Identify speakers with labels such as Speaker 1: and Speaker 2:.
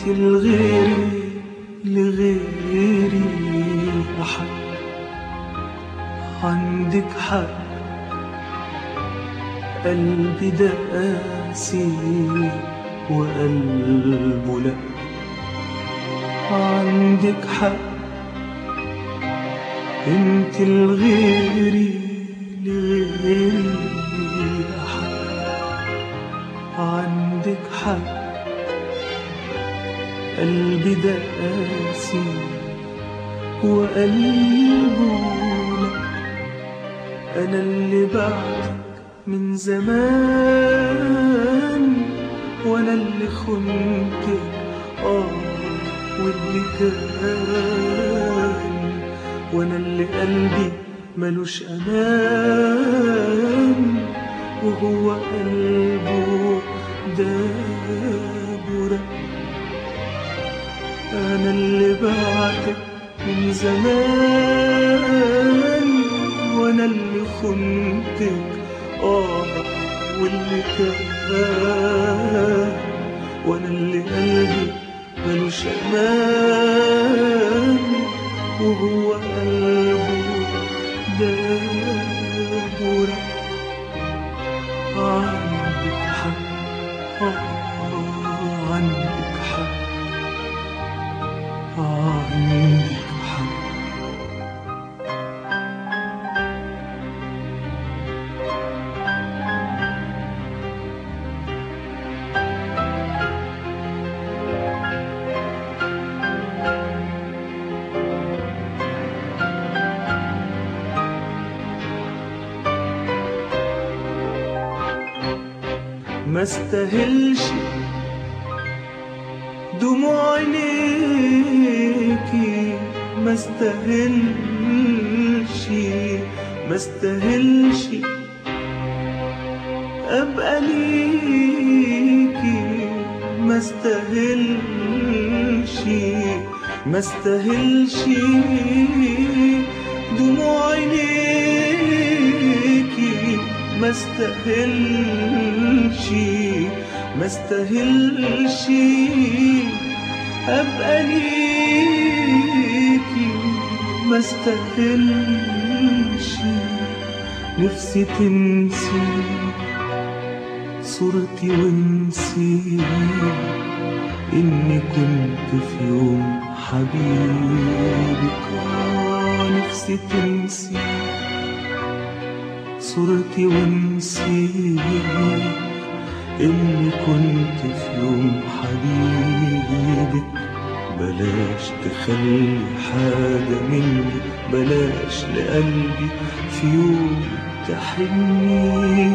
Speaker 1: انت لغيري أحد، عندك حق قلبي ده قاسي وقلبه لأ، عندك حق انت لغيري أحد، عندك حق قلبي ده قاسي وقلبه لأ، أنا اللي بعدك من زمان، وأنا اللي خنتك واللي كان، وأنا اللي قلبي ملوش أمان، وهو قلبه داب ورق. أنا اللي بعدك من زمان، وأنا اللي خنتك واللي كان، وأنا اللي قلبي ملوش أمان، وهو قلبه داب ورق. عندك حق عندك حق عندك حق. ما استاهلش دموع عينيكي، ما استاهلش ابقى ليكي، ما استاهلش دموع عينيكي، ما استاهلش ابقى ليكي، ما استاهلش. نفسي تنسي صورتي وانسي اني كنت في يوم حبيبك. نفسي تنسي صورتي وانسي إني كنت في يوم حبيبك. بلاش تخلي حاجة مني، بلاش لقلبي في يوم تحني.